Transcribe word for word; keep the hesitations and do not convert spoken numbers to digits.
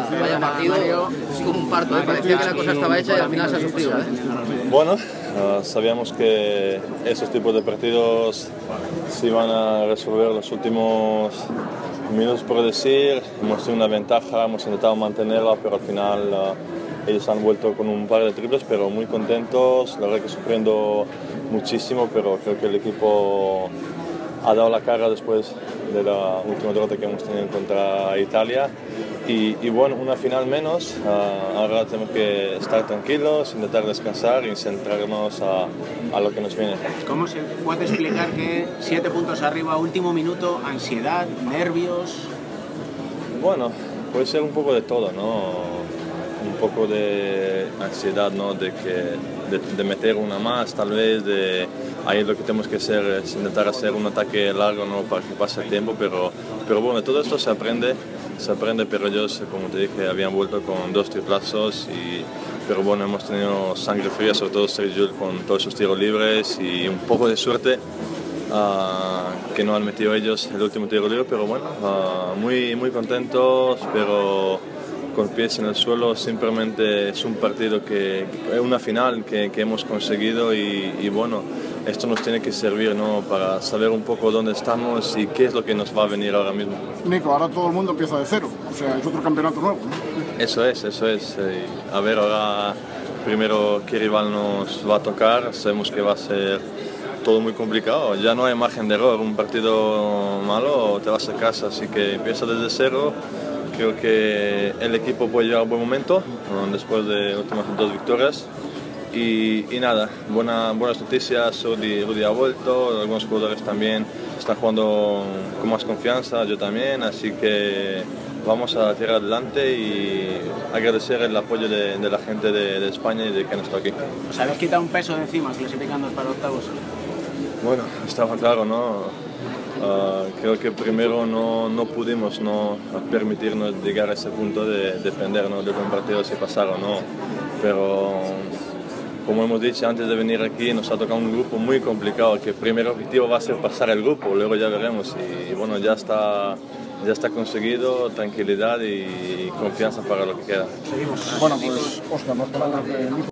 Vaya partido, es como un parto, ¿eh? Parecía que la cosa estaba hecha y al final se ha sufrido, ¿eh? Bueno, uh, sabíamos que esos tipos de partidos se iban a resolver los últimos minutos, por decir. Hemos tenido una ventaja, hemos intentado mantenerla, pero al final uh, ellos han vuelto con un par de triples, pero muy contentos, la verdad que sufriendo muchísimo, pero creo que el equipo ha dado la cara después de la última derrota que hemos tenido contra Italia. Y, y bueno, una final menos, uh, ahora tenemos que estar tranquilos, intentar descansar y centrarnos a, a lo que nos viene. ¿Cómo se puede explicar que siete puntos arriba, último minuto, ansiedad, nervios? Bueno, puede ser un poco de todo, ¿no? Un poco de ansiedad, ¿no? De, que, de, de meter una más, tal vez, de ahí lo que tenemos que hacer es intentar hacer un ataque largo, ¿no? Para que pase el tiempo, pero, pero bueno, todo esto se aprende, se aprende, pero ellos, como te dije, habían vuelto con dos triplazos, y, pero bueno, hemos tenido sangre fría, sobre todo Sergio con todos sus tiros libres y un poco de suerte uh, que no han metido ellos el último tiro libre, pero bueno, uh, muy, muy contentos, pero con pies en el suelo. Simplemente es un partido que es una final que, que hemos conseguido y, y bueno, esto nos tiene que servir, ¿no? Para saber un poco dónde estamos y qué es lo que nos va a venir ahora mismo. Nico, ahora todo el mundo empieza de cero, o sea, es otro campeonato nuevo, ¿no? Eso es, eso es. A ver, ahora primero qué rival nos va a tocar. Sabemos que va a ser todo muy complicado, ya no hay margen de error. Un partido malo te vas a casa, así que empieza desde cero. Creo que el equipo puede llegar a un buen momento después de últimas dos victorias. Y, y nada, buena, buenas noticias. Rudy, Rudy ha vuelto, algunos jugadores también están jugando con más confianza, yo también, así que vamos a tirar adelante y agradecer el apoyo de, de la gente de, de España y de que no está aquí. ¿Os habéis quitado un peso de encima clasificando para octavos? Bueno, estaba claro, ¿no? Uh, creo que primero no, no pudimos no permitirnos llegar a ese punto de depender, ¿no? De un partido si pasar o no, pero como hemos dicho antes de venir aquí, nos ha tocado un grupo muy complicado, que el primer objetivo va a ser pasar el grupo, luego ya veremos, y, y bueno, ya está, ya está conseguido, tranquilidad y confianza para lo que queda. Seguimos. Bueno, pues Óscar, nos palabras de Nico.